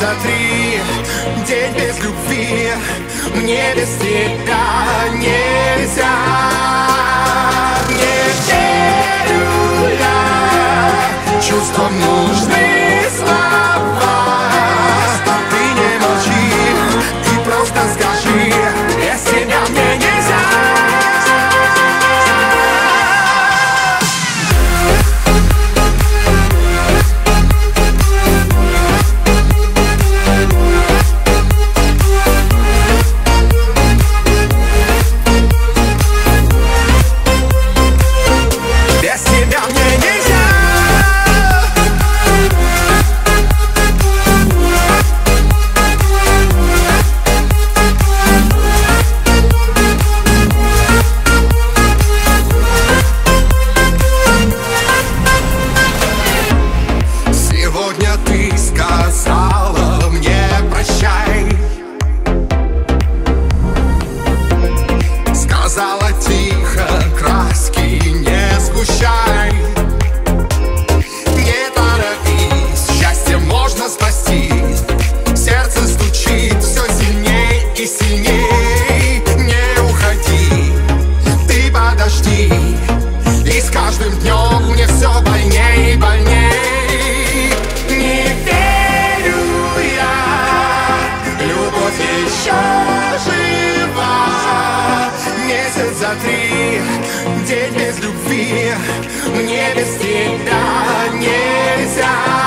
за три. День без любви, мне без тебя нельзя. Не верю я, чувствам нужны слова. Ты не молчи, ты просто скажи, без тебя мне нельзя. Сегодня ты сказала мне прощай. Сказала тихо, краски не сгущай. Не торопись, счастье можно спасти. Сердце стучит все сильней и сильней. Не уходи, ты подожди. И с каждым днем мне все больней и больней. Еще жива. Месяц за три, день без любви, мне без тебя нельзя.